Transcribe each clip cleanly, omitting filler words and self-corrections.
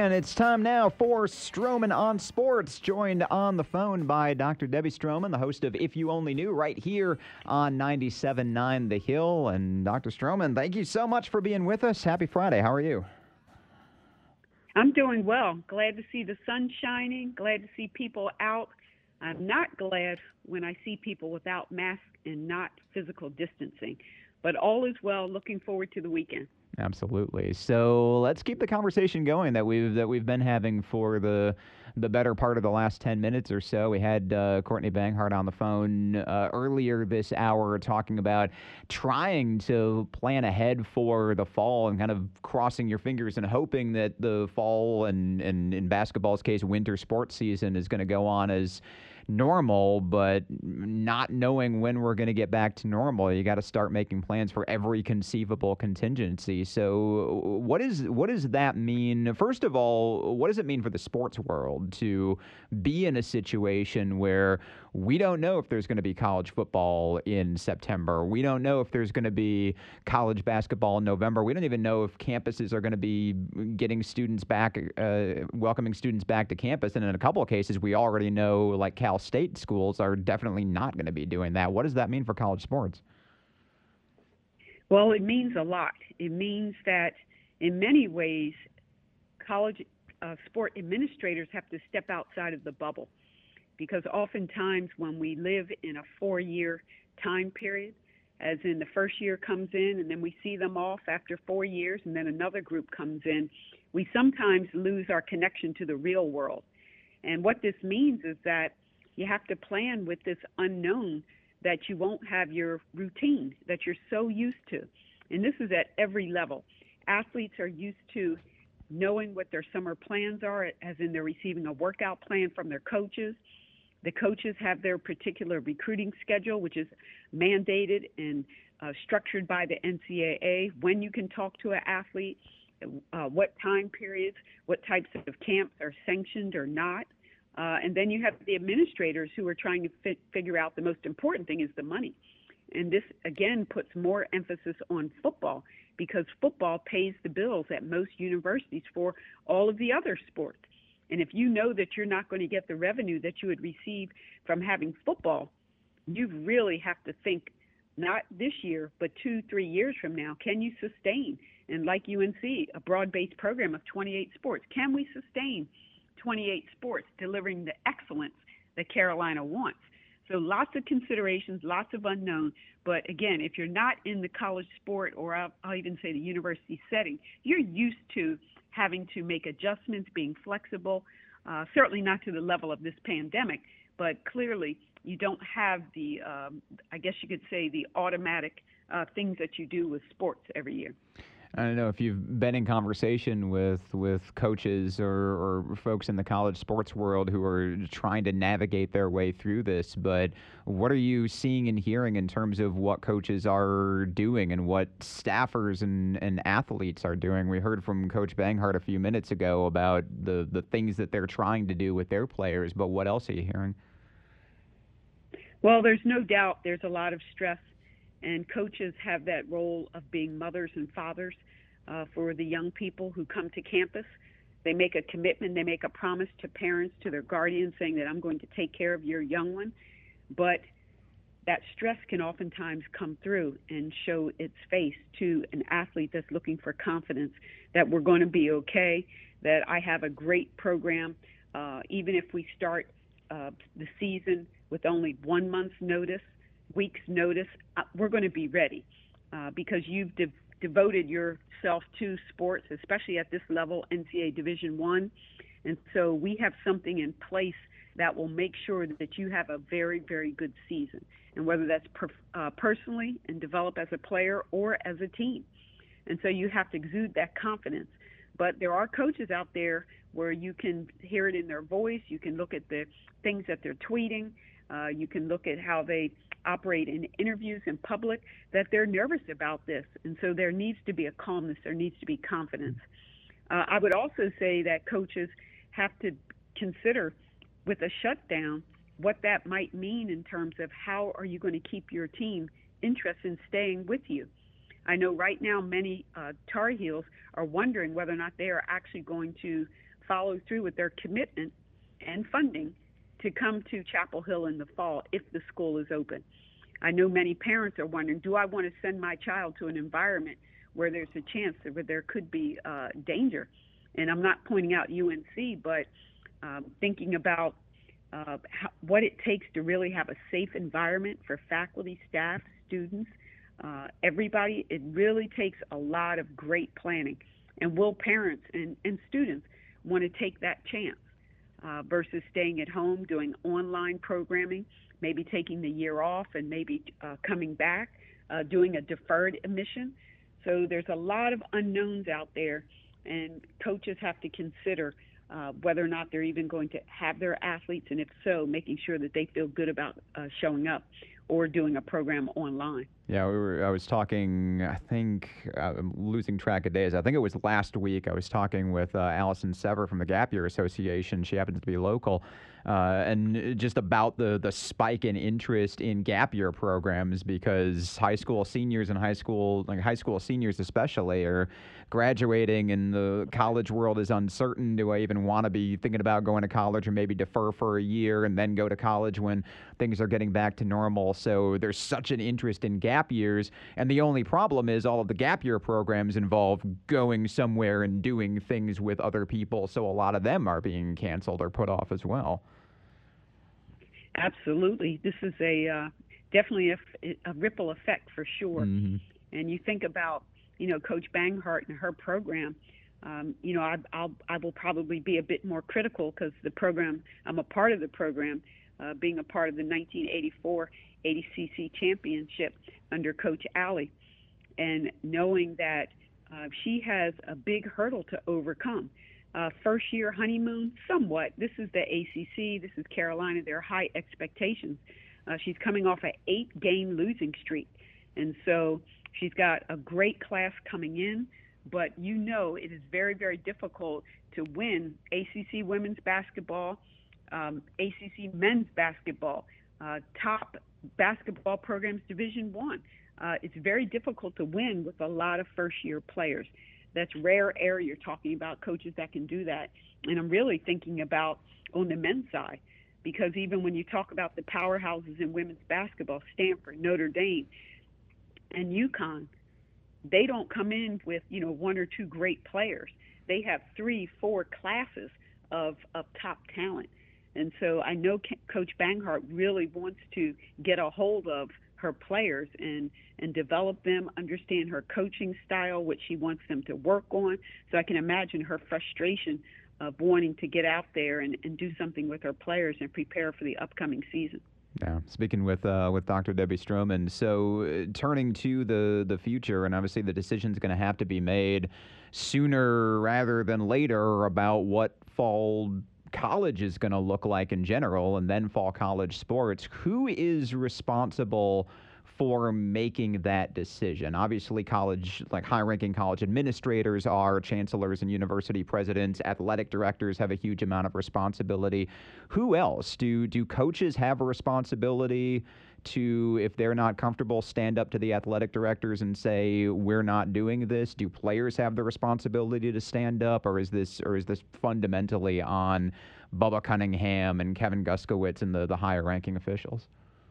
And it's time now for Stroman on Sports, joined on the phone by Dr. Debbie Stroman, the host of If You Only Knew, right here on 97.9 The Hill. And Dr. Stroman, thank you so much for being with us. Happy Friday. How are you? I'm doing well. Glad to see the sun shining. Glad to see people out. I'm not glad when I see people without masks and not physical distancing. But all is well. Looking forward to the weekend. Absolutely. So let's keep the conversation going that we've been having for the better part of the last 10 minutes or so. We had Courtney Banghart on the phone earlier this hour talking about trying to plan ahead for the fall and kind of crossing your fingers and hoping that the fall and in basketball's case, winter sports season is going to go on as normal, but not knowing when we're going to get back to normal. You got to start making plans for every conceivable contingency. So what does that mean? First of all, what does it mean for the sports world to be in a situation where we don't know if there's going to be college football in September? We don't know if there's going to be college basketball in November. We don't even know if campuses are going to be getting students back, welcoming students back to campus. And in a couple of cases, we already know, like Cal State schools are definitely not going to be doing that. What does that mean for college sports? Well, it means a lot. It means that in many ways, college sport administrators have to step outside of the bubble, because oftentimes when we live in a 4-year time period, as in the first year comes in and then we see them off after 4 years and then another group comes in, we sometimes lose our connection to the real world. And what this means is that you have to plan with this unknown that you won't have your routine that you're so used to. And this is at every level. Athletes are used to knowing what their summer plans are, as in they're receiving a workout plan from their coaches. The coaches have their particular recruiting schedule, which is mandated and structured by the NCAA, when you can talk to an athlete, what time periods, what types of camps are sanctioned or not. And then you have the administrators who are trying to figure out the most important thing is the money. And this, again, puts more emphasis on football, because football pays the bills at most universities for all of the other sports. And if you know that you're not going to get the revenue that you would receive from having football, you really have to think, not this year, but 2-3 years from now, can you sustain? And like UNC, a broad-based program of 28 sports, can we sustain 28 sports delivering the excellence that Carolina wants? So lots of considerations, lots of unknown. But again, if you're not in the college sport, or I'll even say the university setting, you're used to having to make adjustments, being flexible, certainly not to the level of this pandemic, but clearly you don't have the, I guess you could say, the automatic things that you do with sports every year. I don't know if you've been in conversation with coaches or folks in the college sports world who are trying to navigate their way through this, but what are you seeing and hearing in terms of what coaches are doing and what staffers and athletes are doing? We heard from Coach Banghart a few minutes ago about the things that they're trying to do with their players, but what else are you hearing? Well, there's no doubt there's a lot of stress, and coaches have that role of being mothers and fathers for the young people who come to campus. They make a commitment, they make a promise to parents, to their guardians, saying that I'm going to take care of your young one. But that stress can oftentimes come through and show its face to an athlete that's looking for confidence that we're going to be okay, that I have a great program. Even if we start the season with only 1 month's notice, week's notice, we're going to be ready because you've devoted yourself to sports, especially at this level, NCAA Division I. And so we have something in place that will make sure that you have a very, very good season. And whether that's personally and develop as a player or as a team. And so you have to exude that confidence. But there are coaches out there where you can hear it in their voice. You can look at the things that they're tweeting. You can look at how they operate in interviews in public, that they're nervous about this. And so there needs to be a calmness. There needs to be confidence. I would also say that coaches have to consider, with a shutdown, what that might mean in terms of how are you going to keep your team interested in staying with you. I know right now many Tar Heels are wondering whether or not they are actually going to follow through with their commitment and funding to come to Chapel Hill in the fall if the school is open. I know many parents are wondering, do I want to send my child to an environment where there's a chance that there could be danger? And I'm not pointing out UNC, but thinking about what it takes to really have a safe environment for faculty, staff, students, everybody. It really takes a lot of great planning. And will parents and students want to take that chance versus staying at home, doing online programming, maybe taking the year off and maybe coming back, doing a deferred admission? So there's a lot of unknowns out there, and coaches have to consider whether or not they're even going to have their athletes, and if so, making sure that they feel good about showing up or doing a program online. Yeah, I was talking, I think, I'm losing track of days. I think it was last week. I was talking with Allison Sever from the Gap Year Association. She happens to be local. And just about the spike in interest in gap year programs, because high school seniors and high school seniors especially, are graduating, and the college world is uncertain. Do I even want to be thinking about going to college, or maybe defer for a year and then go to college when things are getting back to normal? So there's such an interest in gap years, and the only problem is all of the gap year programs involve going somewhere and doing things with other people, so a lot of them are being canceled or put off as well. Absolutely. This is definitely a ripple effect for sure. Mm-hmm. And you think about, Coach Banghart and her program. I will probably be a bit more critical because the program, I'm a part of the program, being a part of the 1984 ACC championship under Coach Alley, and knowing that she has a big hurdle to overcome. First year honeymoon, somewhat. This is the ACC. This is Carolina. There are high expectations. She's coming off an 8-game losing streak. And so she's got a great class coming in, but it is very, very difficult to win ACC women's basketball, ACC men's basketball, top basketball programs, Division I. It's very difficult to win with a lot of first-year players. That's rare air. You're talking about coaches that can do that. And I'm really thinking about on the men's side, because even when you talk about the powerhouses in women's basketball, Stanford, Notre Dame, and UConn, they don't come in with, one or two great players. They have 3-4 classes of top talent. And so I know Coach Banghart really wants to get a hold of her players and develop them, understand her coaching style, what she wants them to work on. So I can imagine her frustration of wanting to get out there and do something with her players and prepare for the upcoming season. Yeah, speaking with Dr. Debbie Stroman, so turning to the future, and obviously the decision's going to have to be made sooner rather than later about what fall college is going to look like in general, and then fall college sports. Who is responsible for making that decision? Obviously, college, like high-ranking college administrators are, chancellors and university presidents, athletic directors have a huge amount of responsibility. Who else? Do coaches have a responsibility to, if they're not comfortable, stand up to the athletic directors and say, we're not doing this? Do players have the responsibility to stand up, or is this fundamentally on Bubba Cunningham and Kevin Guskowitz and the higher ranking officials?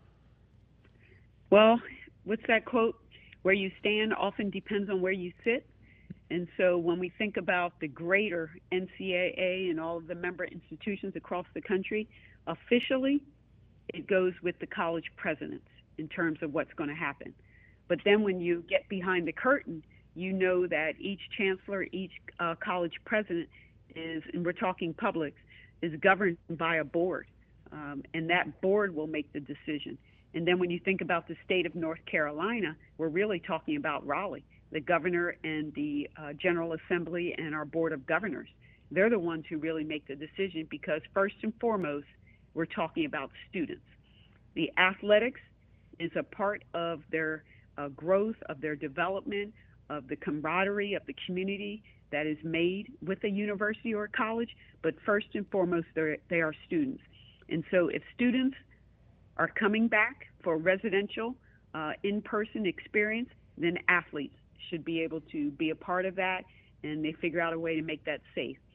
Well, what's that quote? Where you stand often depends on where you sit. And so when we think about the greater NCAA and all of the member institutions across the country, officially, it goes with the college presidents in terms of what's going to happen. But then when you get behind the curtain, that each chancellor, each college president is, and we're talking public, is governed by a board. And that board will make the decision. And then when you think about the state of North Carolina, we're really talking about Raleigh, the governor and the General Assembly and our Board of Governors. They're the ones who really make the decision, because first and foremost, we're talking about students. The athletics is a part of their growth, of their development, of the camaraderie of the community that is made with a university or a college. But first and foremost, they are students. And so if students are coming back for residential in-person experience, then athletes should be able to be a part of that, and they figure out a way to make that safe.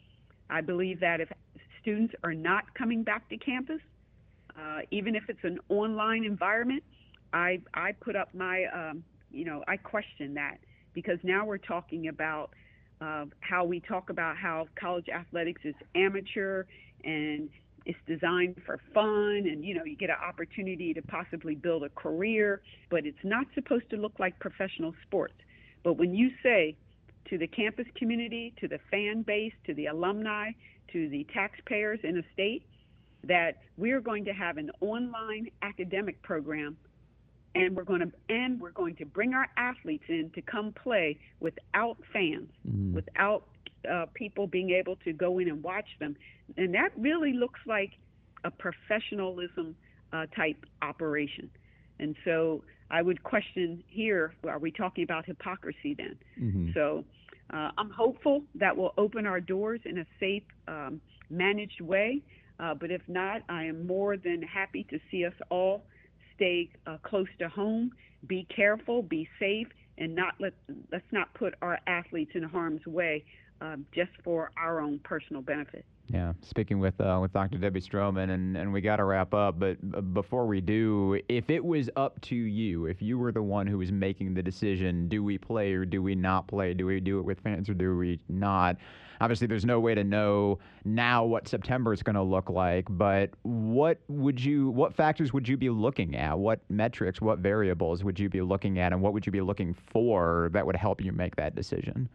I believe that if students are not coming back to campus, even if it's an online environment, I put up my, I question that because now we're talking about how we talk about how college athletics is amateur and it's designed for fun and you get an opportunity to possibly build a career, but it's not supposed to look like professional sports. But when you say to the campus community, to the fan base, to the alumni, to the taxpayers in a state that we're going to have an online academic program and we're going to bring our athletes in to come play without fans, without people being able to go in and watch them, and that really looks like a professionalism type operation. And so I would question here: are we talking about hypocrisy then? So I'm hopeful that we'll open our doors in a safe, managed way. But if not, I am more than happy to see us all stay close to home, be careful, be safe, and let's not put our athletes in harm's way just for our own personal benefit. Yeah, speaking with Dr. Debbie Stroman, and we got to wrap up, but before we do, if it was up to you, if you were the one who was making the decision, do we play or do we not play? Do we do it with fans or do we not? Obviously, there's no way to know now what September is going to look like, but what factors would you be looking at? What metrics, what variables would you be looking at, and what would you be looking for that would help you make that decision?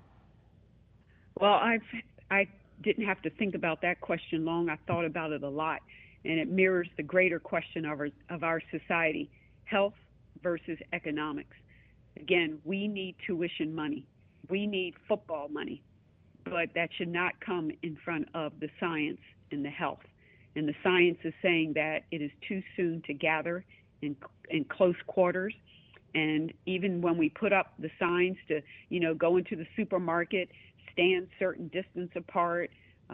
Well, I didn't have to think about that question long. I thought about it a lot, and it mirrors the greater question of our society: health versus economics. Again, we need tuition money. We need football money, but that should not come in front of the science and the health. And the science is saying that it is too soon to gather in close quarters. And even when we put up the signs to, go into the supermarket, stand certain distance apart,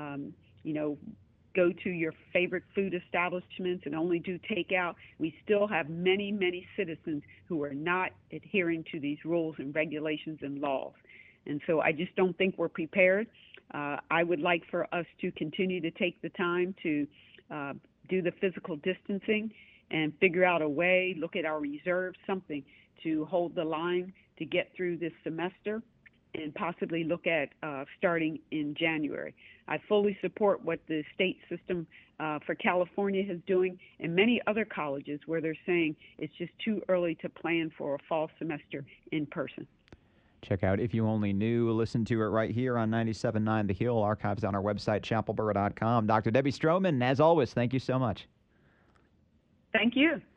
go to your favorite food establishments and only do takeout, we still have many, many citizens who are not adhering to these rules and regulations and laws. And so I just don't think we're prepared. I would like for us to continue to take the time to do the physical distancing and figure out a way, look at our reserves, something to hold the line to get through this semester, and possibly look at starting in January. I fully support what the state system for California is doing and many other colleges where they're saying it's just too early to plan for a fall semester in person. Check out If You Only Knew. Listen to it right here on 97.9 The Hill. Archives on our website, chapelboro.com. Dr. Debbie Stroman, as always, thank you so much. Thank you.